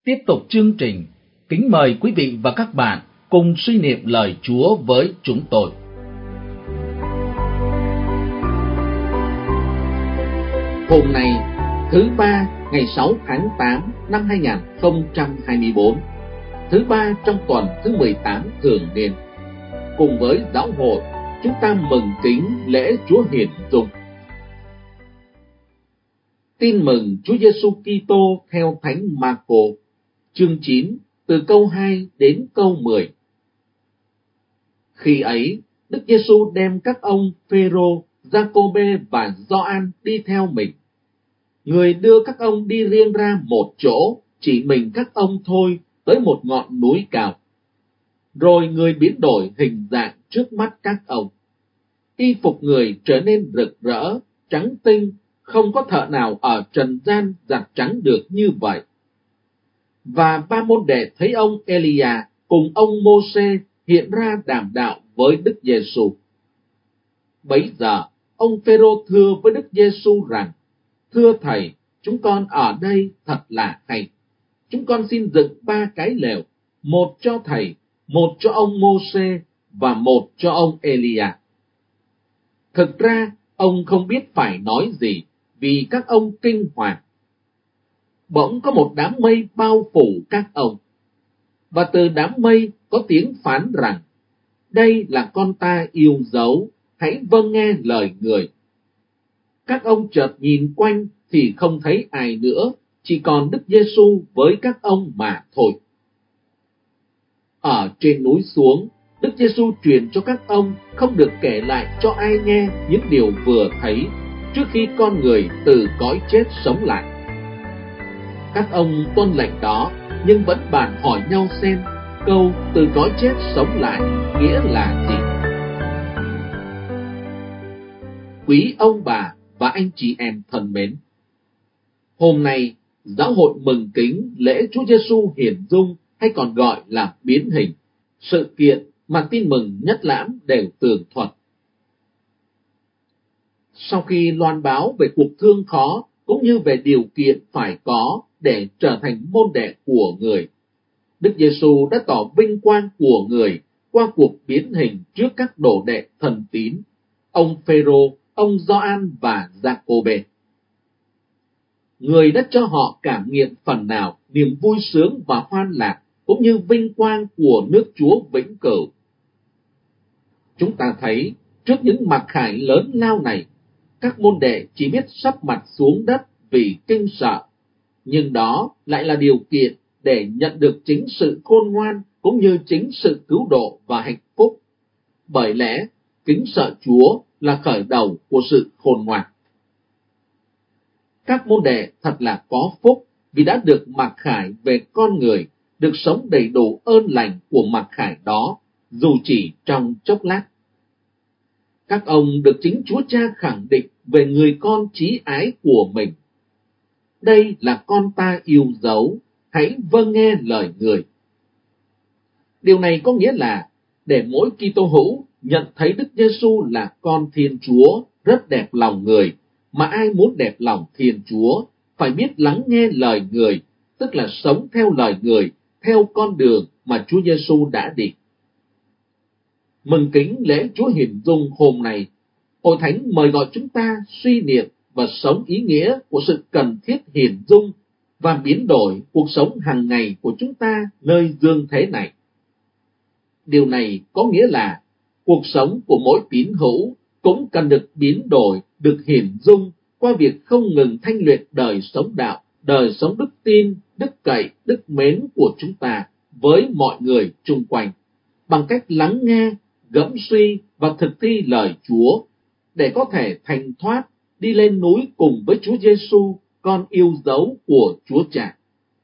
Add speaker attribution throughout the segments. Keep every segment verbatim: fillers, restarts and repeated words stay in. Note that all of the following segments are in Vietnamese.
Speaker 1: Tiếp tục chương trình, kính mời quý vị và các bạn cùng suy niệm lời Chúa với chúng tôi. Hôm nay, thứ ba, ngày sáu tháng tám năm hai nghìn không trăm hai mươi tư, thứ ba trong tuần thứ mười tám thường niên. Cùng với giáo hội, chúng ta mừng kính lễ Chúa Hiển Dung. Tin mừng Chúa Giêsu Kitô theo Thánh Marco, chương chín, từ câu hai đến câu mười. Khi ấy, Đức Giêsu đem các ông Phêrô, Giacôbê và Gioan đi theo mình. Người đưa các ông đi riêng ra một chỗ, chỉ mình các ông thôi, tới một ngọn núi cao. Rồi người biến đổi hình dạng trước mắt các ông. Y phục người trở nên rực rỡ, trắng tinh, không có thợ nào ở trần gian giặt trắng được như vậy. Và ba môn đệ thấy ông Elia cùng ông Mô-sê hiện ra đàm đạo với Đức Giêsu. Bấy giờ, ông Phêrô thưa với Đức Giêsu rằng: Thưa Thầy, chúng con ở đây thật là hay. Chúng con xin dựng ba cái lều, một cho Thầy, một cho ông Mô-sê và một cho ông Elia. Thực ra, ông không biết phải nói gì, vì các ông kinh hoàng. Bỗng có một đám mây bao phủ các ông. Và từ đám mây có tiếng phán rằng: Đây là con ta yêu dấu, hãy vâng nghe lời người. Các ông chợt nhìn quanh thì không thấy ai nữa, chỉ còn Đức Giêsu với các ông mà thôi. Ở trên núi xuống, Đức Giêsu truyền cho các ông không được kể lại cho ai nghe những điều vừa thấy trước khi con người từ cõi chết sống lại. Các ông tuân lệnh đó, nhưng vẫn bàn hỏi nhau xem câu từ cõi chết sống lại nghĩa là gì. Quý ông bà và anh chị em thân mến, hôm nay giáo hội mừng kính lễ Chúa Giêsu Hiển Dung, hay còn gọi là biến hình, sự kiện mà Tin Mừng Nhất Lãm đều tường thuật. Sau khi loan báo về cuộc thương khó cũng như về điều kiện phải có để trở thành môn đệ của người, Đức Giêsu đã tỏ vinh quang của người qua cuộc biến hình trước các đồ đệ thần tín, ông Phêrô, ông Gioan và Giacôbê. Người đã cho họ cảm nghiệm phần nào niềm vui sướng và hoan lạc cũng như vinh quang của nước Chúa vĩnh cửu. Chúng ta thấy trước những mặc khải lớn lao này, các môn đệ chỉ biết sấp mặt xuống đất vì kinh sợ, nhưng đó lại là điều kiện để nhận được chính sự khôn ngoan cũng như chính sự cứu độ và hạnh phúc. Bởi lẽ kính sợ Chúa là khởi đầu của sự khôn ngoan. Các môn đệ thật là có phúc vì đã được mặc khải về con người, được sống đầy đủ ơn lành của mặc khải đó, dù chỉ trong chốc lát. Các ông được chính Chúa Cha khẳng định về người con chí ái của mình. Đây là con ta yêu dấu, hãy vâng nghe lời người. Điều này có nghĩa là để mỗi Kitô hữu nhận thấy Đức Giêsu là con Thiên Chúa rất đẹp lòng người, mà ai muốn đẹp lòng Thiên Chúa phải biết lắng nghe lời người, tức là sống theo lời người, theo con đường mà Chúa Giêsu đã đi. Mừng kính lễ Chúa Hiển Dung hôm nay, Hội Thánh mời gọi chúng ta suy niệm và sống ý nghĩa của sự cần thiết hiển dung và biến đổi cuộc sống hàng ngày của chúng ta nơi dương thế này. Điều này có nghĩa là cuộc sống của mỗi tín hữu cũng cần được biến đổi, được hiển dung qua việc không ngừng thanh luyện đời sống đạo, đời sống đức tin, đức cậy, đức mến của chúng ta với mọi người chung quanh, bằng cách lắng nghe, gẫm suy và thực thi lời Chúa, để có thể thành thoát đi lên núi cùng với Chúa Giêsu, con yêu dấu của Chúa Cha.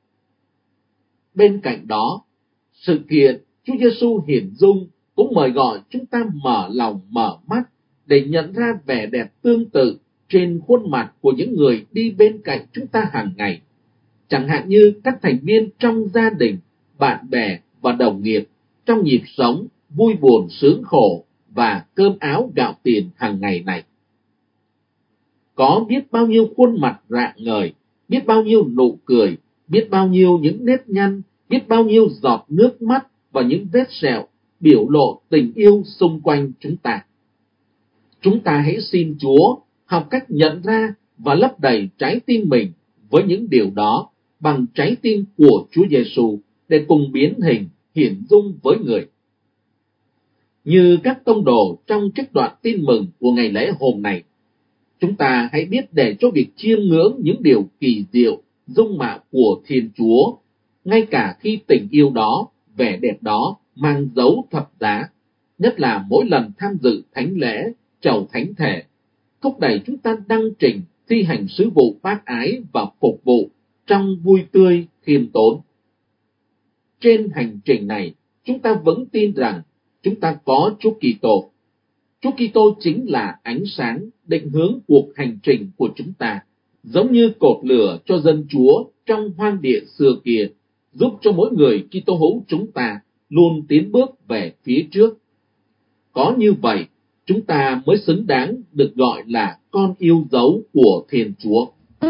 Speaker 1: Bên cạnh đó, sự kiện Chúa Giêsu Hiển Dung cũng mời gọi chúng ta mở lòng mở mắt để nhận ra vẻ đẹp tương tự trên khuôn mặt của những người đi bên cạnh chúng ta hàng ngày, chẳng hạn như các thành viên trong gia đình, bạn bè và đồng nghiệp, trong nhịp sống vui buồn sướng khổ và cơm áo gạo tiền hàng ngày này. Có biết bao nhiêu khuôn mặt rạng ngời, biết bao nhiêu nụ cười, biết bao nhiêu những nếp nhăn, biết bao nhiêu giọt nước mắt và những vết sẹo biểu lộ tình yêu xung quanh chúng ta. Chúng ta hãy xin Chúa học cách nhận ra và lấp đầy trái tim mình với những điều đó bằng trái tim của Chúa Giêsu để cùng biến hình, hiển dung với người. Như các tông đồ trong trích đoạn tin mừng của ngày lễ hôm nay, chúng ta hãy biết để cho việc chiêm ngưỡng những điều kỳ diệu, dung mạo của Thiên Chúa, ngay cả khi tình yêu đó, vẻ đẹp đó mang dấu thập giá, nhất là mỗi lần tham dự thánh lễ, chầu thánh thể, thúc đẩy chúng ta đăng trình thi hành sứ vụ bác ái và phục vụ trong vui tươi khiêm tốn. Trên hành trình này, chúng ta vững tin rằng chúng ta có Chúa Kitô. Chúa Kitô chính là ánh sáng định hướng cuộc hành trình của chúng ta, giống như cột lửa cho dân Chúa trong hoang địa xưa kia, giúp cho mỗi người Kitô hữu chúng ta luôn tiến bước về phía trước. Có như vậy, chúng ta mới xứng đáng được gọi là con yêu dấu của Thiên Chúa.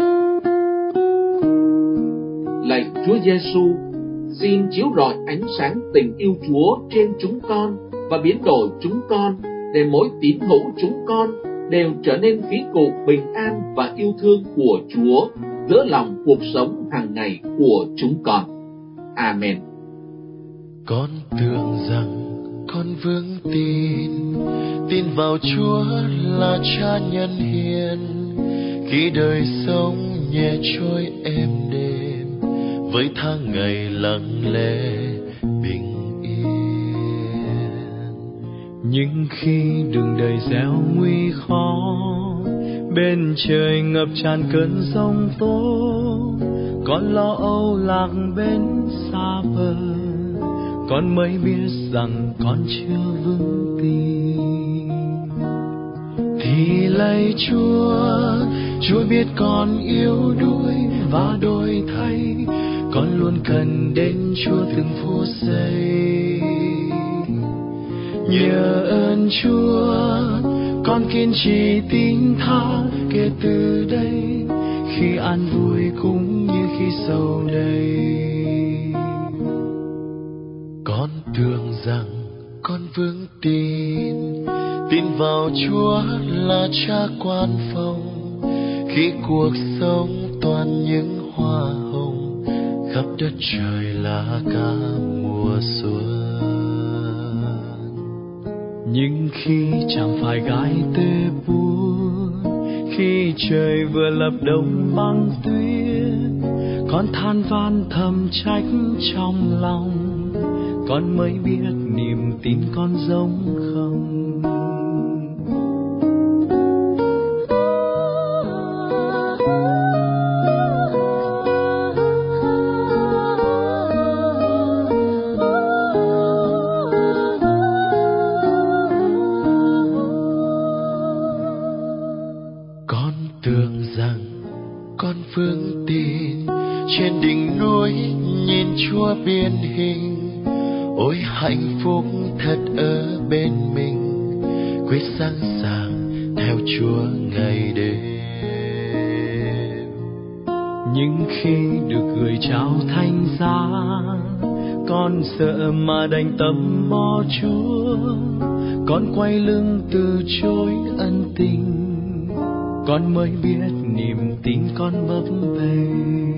Speaker 1: Lạy Chúa Giêsu, xin chiếu rọi ánh sáng tình yêu Chúa trên chúng con và biến đổi chúng con để mỗi tín hữu chúng con đều trở nên khí cụ bình an và yêu thương của Chúa giữa lòng cuộc sống hàng ngày của chúng con. Amen.
Speaker 2: Con tưởng rằng con vững tin, tin vào Chúa là Cha nhân hiền, khi đời sống nhẹ trôi êm đềm, với tháng ngày lặng lẽ bình yên.
Speaker 3: Nhưng khi đường đời gieo nguy khó, bên trời ngập tràn cơn giông tố, con lo âu lạc bên xa bờ, con mới biết rằng con chưa vững tin.
Speaker 2: Thì lạy Chúa, Chúa biết con yếu đuối và đổi thay, con luôn cần đến Chúa từng phút giây. Nhờ ơn Chúa, con kiên trì tin tha kể từ đây, khi an vui cũng như khi sầu đầy. Con tưởng rằng con vững tin, tin vào Chúa là Cha quan phòng, khi cuộc sống toàn những hoa hồng, khắp đất trời là cả mùa xuân.
Speaker 3: Nhưng khi chẳng phải gái tê buốt, khi trời vừa lập đông băng tuyết, con than van thầm trách trong lòng, con mới biết niềm tin con giống không.
Speaker 2: Con tưởng rằng con vững tin, trên đỉnh núi nhìn Chúa biến hình, ôi hạnh phúc thật ở bên mình, quyết sẵn sàng theo Chúa ngày đêm.
Speaker 3: Nhưng khi được gửi trao thánh giá, con sợ mà đành tâm bỏ Chúa, con quay lưng từ chối ân tình, con mới biết niềm tin con bấp bênh.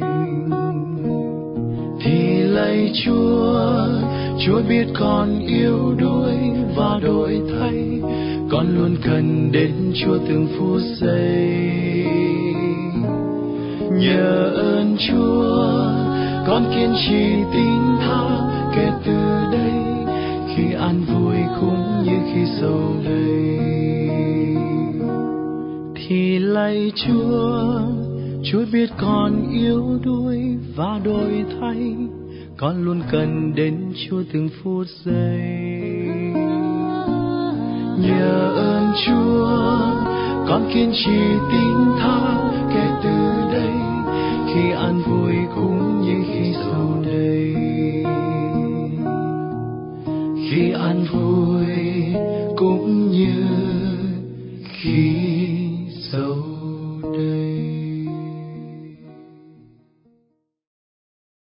Speaker 2: Thì lạy Chúa, Chúa biết con yếu đuối và đổi thay, con luôn cần đến Chúa từng phút giây. Nhờ ơn Chúa, con kiên trì tin tha kể từ đây, khi an vui cũng như khi sầu đầy. Thì lạy Chúa, Chúa biết con yếu đuối và đổi thay, con luôn cần đến Chúa từng phút giây. Nhờ ơn Chúa, con kiên trì tin tha kể từ đây, khi an vui